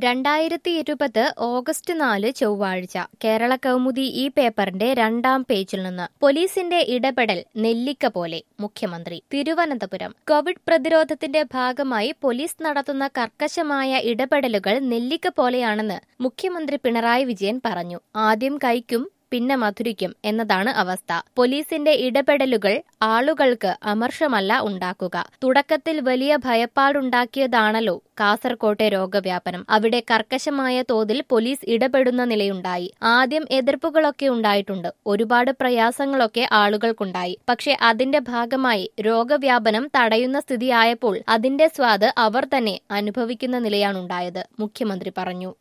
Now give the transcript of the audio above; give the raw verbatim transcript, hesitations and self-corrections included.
രണ്ടായിരത്തി ഇരുപത് ഓഗസ്റ്റ് നാല് ചൊവ്വാഴ്ച കേരള കൗമുദി ഈ പേപ്പറിന്റെ രണ്ടാം പേജിൽ നിന്ന് പോലീസിന്റെ ഇടപെടൽ നെല്ലിക്ക പോലെ മുഖ്യമന്ത്രി തിരുവനന്തപുരം കോവിഡ് പ്രതിരോധത്തിന്റെ ഭാഗമായി പോലീസ് നടത്തുന്ന കർക്കശമായ ഇടപെടലുകൾ നെല്ലിക്ക പോലെയാണെന്ന് മുഖ്യമന്ത്രി പിണറായി വിജയൻ പറഞ്ഞു. ആദ്യം കൈക്കും പിന്നെ മധുരിക്കും എന്നതാണ് അവസ്ഥ. പോലീസിന്റെ ഇടപെടലുകൾ ആളുകൾക്ക് അമർഷമല്ല ഉണ്ടാക്കുക. തുടക്കത്തിൽ വലിയ ഭയപ്പാടുണ്ടാക്കിയതാണല്ലോ കാസർകോട്ടെ രോഗവ്യാപനം. അവിടെ കർക്കശമായ തോതിൽ പോലീസ് ഇടപെടുന്ന നിലയുണ്ടായി. ആദ്യം എതിർപ്പുകളൊക്കെ ഉണ്ടായിട്ടുണ്ട്. ഒരുപാട് പ്രയാസങ്ങളൊക്കെ ആളുകൾക്കുണ്ടായി. പക്ഷെ അതിന്റെ ഭാഗമായി രോഗവ്യാപനം തടയുന്ന സ്ഥിതിയായപ്പോൾ അതിന്റെ സ്വാദ് അവർ തന്നെ അനുഭവിക്കുന്ന നിലയാണുണ്ടായത്, മുഖ്യമന്ത്രി പറഞ്ഞു.